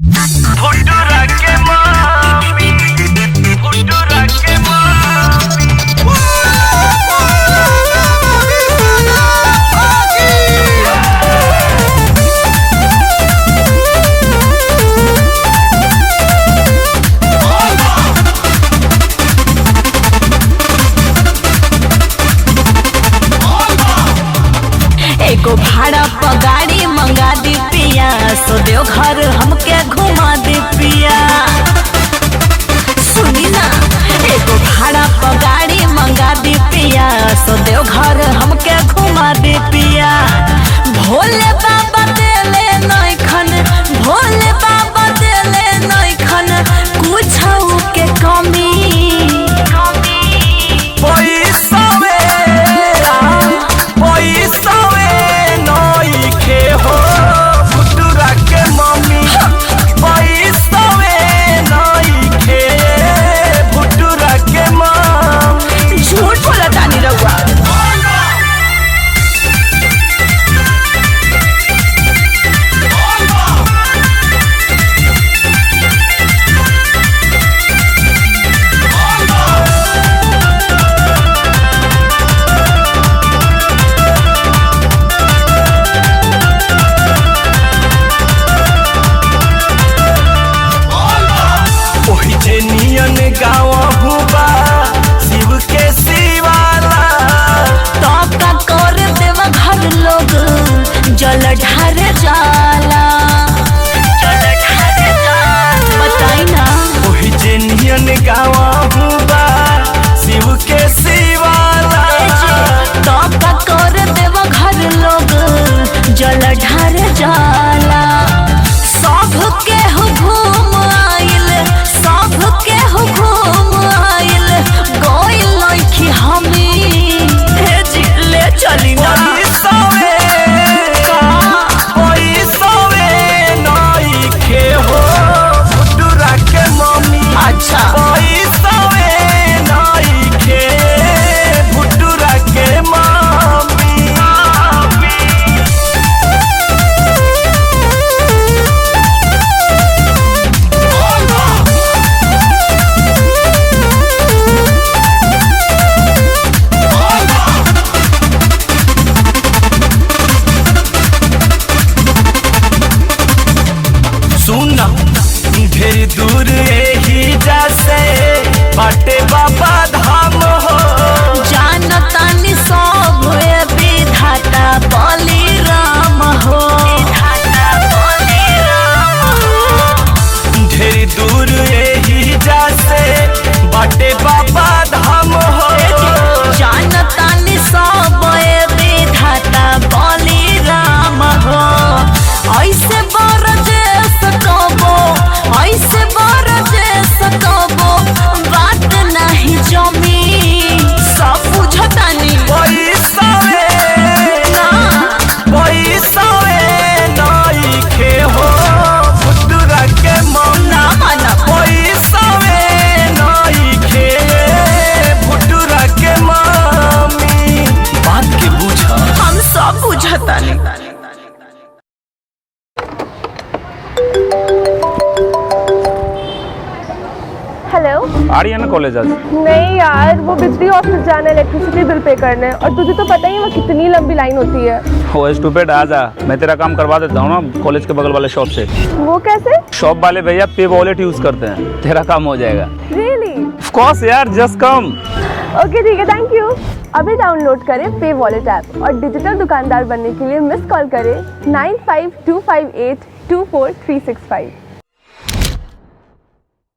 भुट्टूरा के मामी, भुट्टूरा के मामी। एगो भाड़ा पर गाड़ी मंगा दी पिया, सो देव घर हमके घुमा दी पिया। सुनी ना, एगो भाड़ा पर गाड़ी मंगा दी पिया, सो देव घर हमके घुमा दी पिया। भोले बाबा देले नइखन, भोले बाबा देले नइखन कुछऊ के कमी। जल ढार जाला, जल ढार जाला, बताई ना। ओही जेनियन गावा हुबा शिव के शिवाला। तो का कर देव घर लोग जल ढार जाला। सब के हो घूम आइल, सब के हो घूम आइल, गोइल लइखी हमी। हे जी ले चली ना। अच्छा भुट्टूरा के मामी। सुना ढेर दूर यही जैसे बाटे बाबा धाम हो। जानतानी सब विधाता बलि राम हो। ढेर दूर यही जैसे बाटे बाबा धाम हो। जानतानी सब विधाता बलि राम हो। ऐसे बरजेस कबो, ऐसे बरजेस कबो बात नहीं जमी। सब बुझतानी भुट्टूरा के मामला भुट्टूरा के मामी। बात के बुझा, हम सब बुझतानी। हेलो, आ रही है ना कॉलेज आज? नहीं यार, वो बिजली ऑफिस जाना है, इलेक्ट्रिसिटी बिल पे करने, और तुझे तो पता ही है वो कितनी लंबी लाइन होती है। वो स्टूपिड, आ जा, मैं तेरा काम करवा देता हूँ ना कॉलेज के बगल वाले शॉप से। वो कैसे? शॉप वाले भैया पे वॉलेट यूज करते हैं, तेरा काम हो जाएगा। रियली? ऑफ कोर्स यार, जस्ट कम। ओके ठीक है, थैंक यू। अभी डाउनलोड करें पे वॉलेट ऐप और डिजिटल दुकानदार बनने के लिए मिस कॉल करें 9525824365।